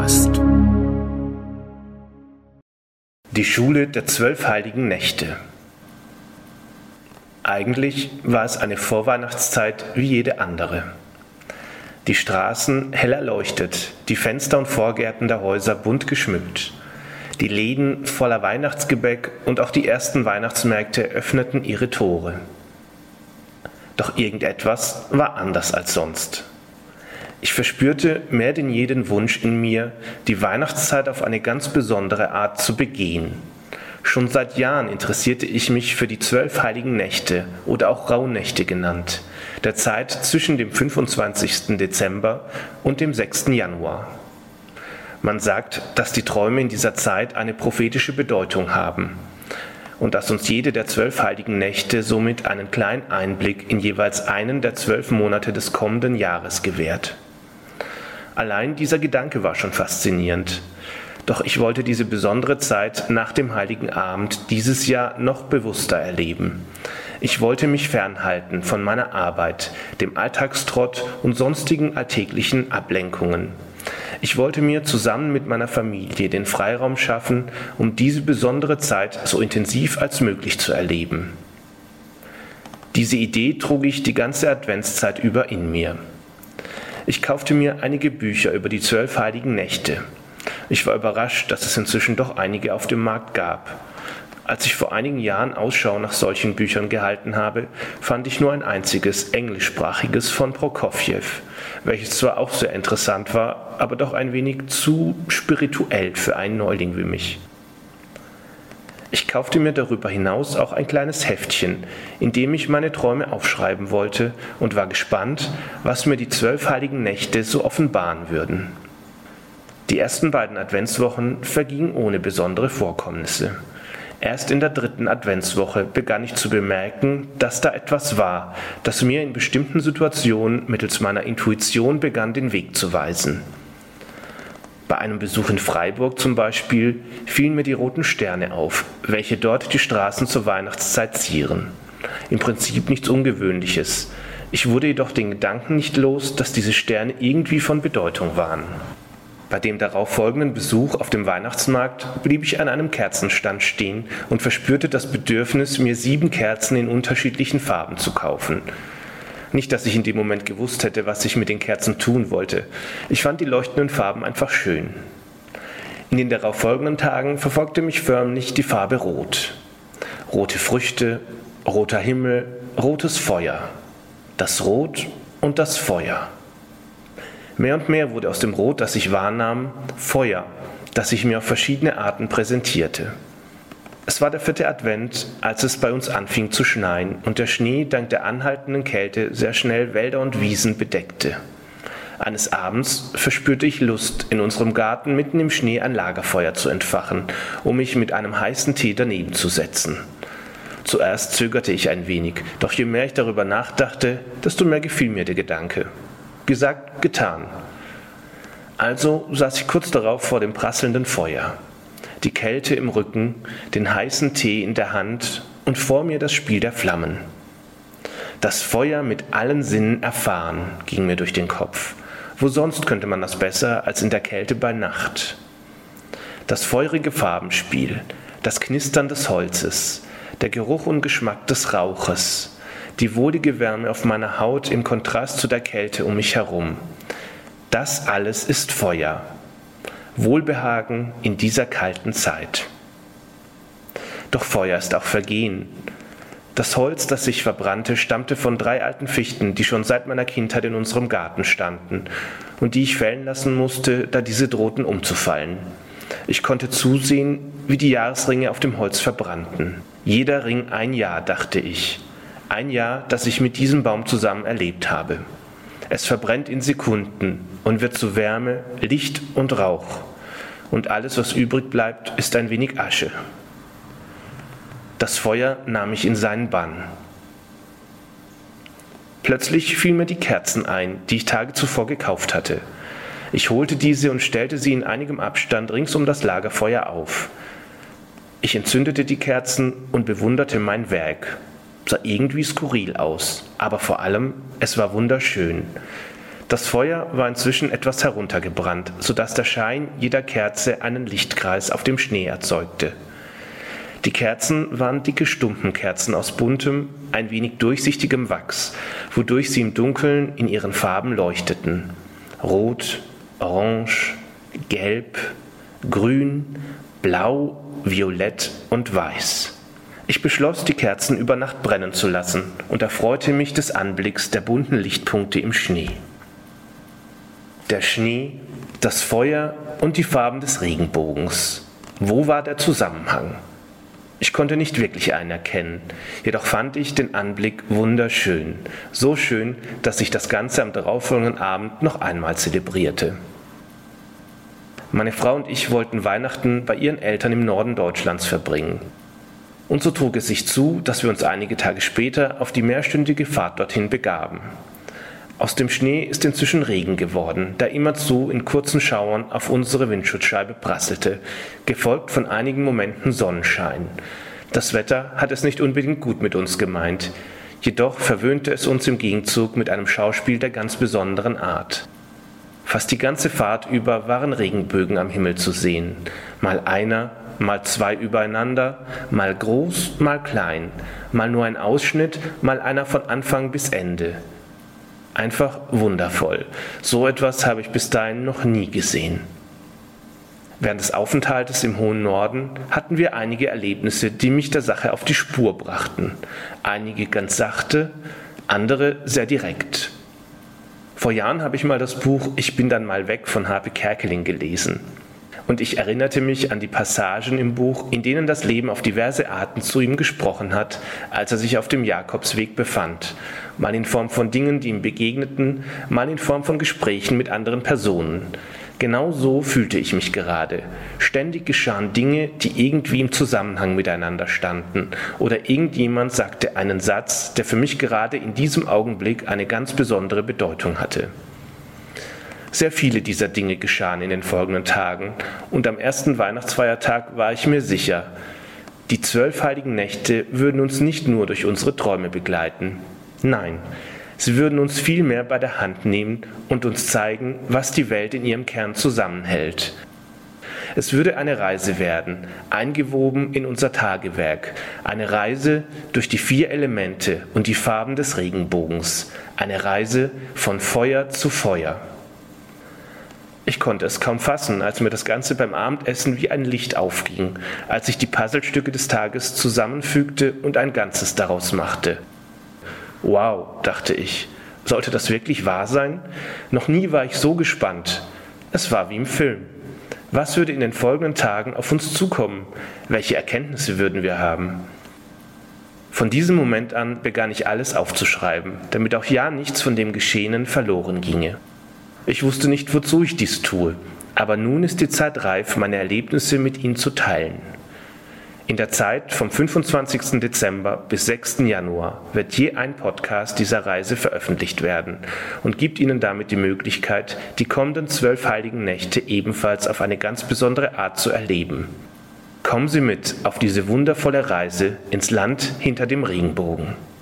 Podcast. Die Schule der 12 heiligen Nächte. Eigentlich war es eine Vorweihnachtszeit wie jede andere. Die Straßen hell erleuchtet, die Fenster und Vorgärten der Häuser bunt geschmückt. Die Läden voller Weihnachtsgebäck und auch die ersten Weihnachtsmärkte öffneten ihre Tore. Doch irgendetwas war anders als sonst. Ich verspürte mehr denn je den Wunsch in mir, die Weihnachtszeit auf eine ganz besondere Art zu begehen. Schon seit Jahren interessierte ich mich für die 12 heiligen Nächte oder auch Rauhnächte genannt, der Zeit zwischen dem 25. Dezember und dem 6. Januar. Man sagt, dass die Träume in dieser Zeit eine prophetische Bedeutung haben und dass uns jede der 12 heiligen Nächte somit einen kleinen Einblick in jeweils einen der 12 Monate des kommenden Jahres gewährt. Allein dieser Gedanke war schon faszinierend. Doch ich wollte diese besondere Zeit nach dem Heiligen Abend dieses Jahr noch bewusster erleben. Ich wollte mich fernhalten von meiner Arbeit, dem Alltagstrott und sonstigen alltäglichen Ablenkungen. Ich wollte mir zusammen mit meiner Familie den Freiraum schaffen, um diese besondere Zeit so intensiv als möglich zu erleben. Diese Idee trug ich die ganze Adventszeit über in mir. Ich kaufte mir einige Bücher über die 12 heiligen Nächte. Ich war überrascht, dass es inzwischen doch einige auf dem Markt gab. Als ich vor einigen Jahren Ausschau nach solchen Büchern gehalten habe, fand ich nur ein einziges englischsprachiges von Prokofjew, welches zwar auch sehr interessant war, aber doch ein wenig zu spirituell für einen Neuling wie mich. Ich kaufte mir darüber hinaus auch ein kleines Heftchen, in dem ich meine Träume aufschreiben wollte und war gespannt, was mir die 12 heiligen Nächte so offenbaren würden. Die ersten beiden Adventswochen vergingen ohne besondere Vorkommnisse. Erst in der 3. Adventswoche begann ich zu bemerken, dass da etwas war, das mir in bestimmten Situationen mittels meiner Intuition begann, den Weg zu weisen. Bei einem Besuch in Freiburg zum Beispiel fielen mir die roten Sterne auf, welche dort die Straßen zur Weihnachtszeit zieren. Im Prinzip nichts Ungewöhnliches. Ich wurde jedoch den Gedanken nicht los, dass diese Sterne irgendwie von Bedeutung waren. Bei dem darauf folgenden Besuch auf dem Weihnachtsmarkt blieb ich an einem Kerzenstand stehen und verspürte das Bedürfnis, mir 7 Kerzen in unterschiedlichen Farben zu kaufen. Nicht, dass ich in dem Moment gewusst hätte, was ich mit den Kerzen tun wollte. Ich fand die leuchtenden Farben einfach schön. In den darauf folgenden Tagen verfolgte mich förmlich die Farbe Rot. Rote Früchte, roter Himmel, rotes Feuer. Das Rot und das Feuer. Mehr und mehr wurde aus dem Rot, das ich wahrnahm, Feuer, das sich mir auf verschiedene Arten präsentierte. Es war der 4. Advent, als es bei uns anfing zu schneien und der Schnee dank der anhaltenden Kälte sehr schnell Wälder und Wiesen bedeckte. Eines Abends verspürte ich Lust, in unserem Garten mitten im Schnee ein Lagerfeuer zu entfachen, um mich mit einem heißen Tee daneben zu setzen. Zuerst zögerte ich ein wenig, doch je mehr ich darüber nachdachte, desto mehr gefiel mir der Gedanke. Gesagt, getan. Also saß ich kurz darauf vor dem prasselnden Feuer. Die Kälte im Rücken, den heißen Tee in der Hand und vor mir das Spiel der Flammen. Das Feuer mit allen Sinnen erfahren, ging mir durch den Kopf. Wo sonst könnte man das besser als in der Kälte bei Nacht? Das feurige Farbenspiel, das Knistern des Holzes, der Geruch und Geschmack des Rauches, die wohlige Wärme auf meiner Haut im Kontrast zu der Kälte um mich herum. Das alles ist Feuer. Wohlbehagen in dieser kalten Zeit. Doch Feuer ist auch Vergehen. Das Holz, das sich verbrannte, stammte von 3 alten Fichten, die schon seit meiner Kindheit in unserem Garten standen und die ich fällen lassen musste, da diese drohten umzufallen. Ich konnte zusehen, wie die Jahresringe auf dem Holz verbrannten. Jeder Ring ein Jahr, dachte ich. Ein Jahr, das ich mit diesem Baum zusammen erlebt habe. Es verbrennt in Sekunden und wird zu Wärme, Licht und Rauch. Und alles, was übrig bleibt, ist ein wenig Asche. Das Feuer nahm mich in seinen Bann. Plötzlich fielen mir die Kerzen ein, die ich Tage zuvor gekauft hatte. Ich holte diese und stellte sie in einigem Abstand rings um das Lagerfeuer auf. Ich entzündete die Kerzen und bewunderte mein Werk. Sah irgendwie skurril aus, aber vor allem, es war wunderschön. Das Feuer war inzwischen etwas heruntergebrannt, sodass der Schein jeder Kerze einen Lichtkreis auf dem Schnee erzeugte. Die Kerzen waren dicke Stumpenkerzen aus buntem, ein wenig durchsichtigem Wachs, wodurch sie im Dunkeln in ihren Farben leuchteten. Rot, Orange, Gelb, Grün, Blau, Violett und Weiß. Ich beschloss, die Kerzen über Nacht brennen zu lassen und erfreute mich des Anblicks der bunten Lichtpunkte im Schnee. Der Schnee, das Feuer und die Farben des Regenbogens. Wo war der Zusammenhang? Ich konnte nicht wirklich einen erkennen, jedoch fand ich den Anblick wunderschön, so schön, dass ich das Ganze am darauffolgenden Abend noch einmal zelebrierte. Meine Frau und ich wollten Weihnachten bei ihren Eltern im Norden Deutschlands verbringen. Und so trug es sich zu, dass wir uns einige Tage später auf die mehrstündige Fahrt dorthin begaben. Aus dem Schnee ist inzwischen Regen geworden, der immerzu in kurzen Schauern auf unsere Windschutzscheibe prasselte, gefolgt von einigen Momenten Sonnenschein. Das Wetter hat es nicht unbedingt gut mit uns gemeint, jedoch verwöhnte es uns im Gegenzug mit einem Schauspiel der ganz besonderen Art. Fast die ganze Fahrt über waren Regenbögen am Himmel zu sehen, mal einer, mal zwei übereinander, mal groß, mal klein, mal nur ein Ausschnitt, mal einer von Anfang bis Ende. Einfach wundervoll. So etwas habe ich bis dahin noch nie gesehen. Während des Aufenthaltes im hohen Norden hatten wir einige Erlebnisse, die mich der Sache auf die Spur brachten. Einige ganz sachte, andere sehr direkt. Vor Jahren habe ich mal das Buch »Ich bin dann mal weg« von Harpe Kerkeling gelesen. Und ich erinnerte mich an die Passagen im Buch, in denen das Leben auf diverse Arten zu ihm gesprochen hat, als er sich auf dem Jakobsweg befand. Mal in Form von Dingen, die ihm begegneten, mal in Form von Gesprächen mit anderen Personen. Genau so fühlte ich mich gerade. Ständig geschahen Dinge, die irgendwie im Zusammenhang miteinander standen. Oder irgendjemand sagte einen Satz, der für mich gerade in diesem Augenblick eine ganz besondere Bedeutung hatte. Sehr viele dieser Dinge geschahen in den folgenden Tagen, und am ersten Weihnachtsfeiertag war ich mir sicher, die 12 heiligen Nächte würden uns nicht nur durch unsere Träume begleiten. Nein, sie würden uns vielmehr bei der Hand nehmen und uns zeigen, was die Welt in ihrem Kern zusammenhält. Es würde eine Reise werden, eingewoben in unser Tagewerk, eine Reise durch die 4 Elemente und die Farben des Regenbogens, eine Reise von Feuer zu Feuer. Ich konnte es kaum fassen, als mir das Ganze beim Abendessen wie ein Licht aufging, als ich die Puzzlestücke des Tages zusammenfügte und ein Ganzes daraus machte. Wow, dachte ich, sollte das wirklich wahr sein? Noch nie war ich so gespannt. Es war wie im Film. Was würde in den folgenden Tagen auf uns zukommen? Welche Erkenntnisse würden wir haben? Von diesem Moment an begann ich alles aufzuschreiben, damit auch ja nichts von dem Geschehenen verloren ginge. Ich wusste nicht, wozu ich dies tue, aber nun ist die Zeit reif, meine Erlebnisse mit Ihnen zu teilen. In der Zeit vom 25. Dezember bis 6. Januar wird je ein Podcast dieser Reise veröffentlicht werden und gibt Ihnen damit die Möglichkeit, die kommenden 12 heiligen Nächte ebenfalls auf eine ganz besondere Art zu erleben. Kommen Sie mit auf diese wundervolle Reise ins Land hinter dem Regenbogen.